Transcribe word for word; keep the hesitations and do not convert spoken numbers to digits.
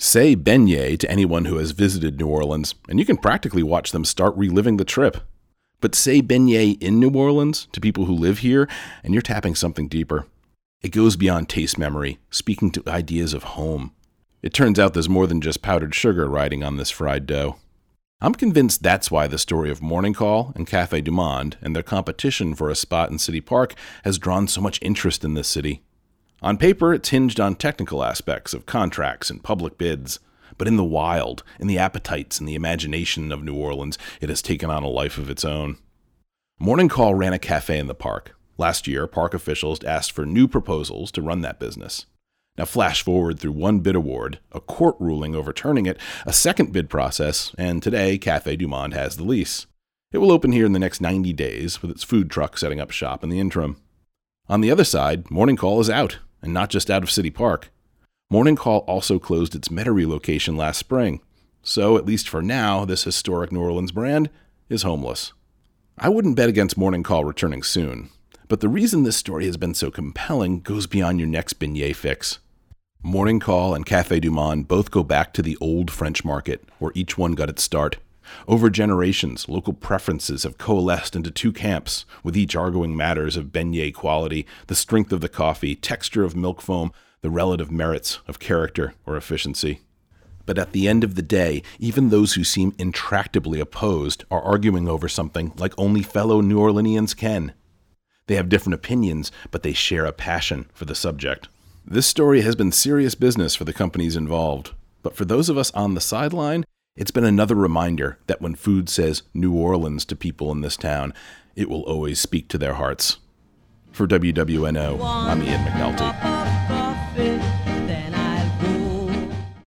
Say beignet to anyone who has visited New Orleans, and you can practically watch them start reliving the trip. But say beignet in New Orleans to people who live here, and you're tapping something deeper. It goes beyond taste memory, speaking to ideas of home. It turns out there's more than just powdered sugar riding on this fried dough. I'm convinced that's why the story of Morning Call and Café du Monde and their competition for a spot in City Park has drawn so much interest in this city. On paper, it's hinged on technical aspects of contracts and public bids, but in the wild, in the appetites and the imagination of New Orleans, it has taken on a life of its own. Morning Call ran a cafe in the park. Last year, park officials asked for new proposals to run that business. Now flash forward through one bid award, a court ruling overturning it, a second bid process, and today Café du Monde has the lease. It will open here in the next ninety days, with its food truck setting up shop in the interim. On the other side, Morning Call is out, and not just out of City Park. Morning Call also closed its Metairie location last spring, so at least for now, this historic New Orleans brand is homeless. I wouldn't bet against Morning Call returning soon, but the reason this story has been so compelling goes beyond your next beignet fix. Morning Call and Café du Monde both go back to the old French market, where each one got its start. Over generations, local preferences have coalesced into two camps, with each arguing matters of beignet quality, the strength of the coffee, texture of milk foam, the relative merits of character or efficiency. But at the end of the day, even those who seem intractably opposed are arguing over something like only fellow New Orleanians can. They have different opinions, but they share a passion for the subject. This story has been serious business for the companies involved, but for those of us on the sideline, it's been another reminder that when food says New Orleans to people in this town, it will always speak to their hearts. For W W N O, I'm Ian McNulty.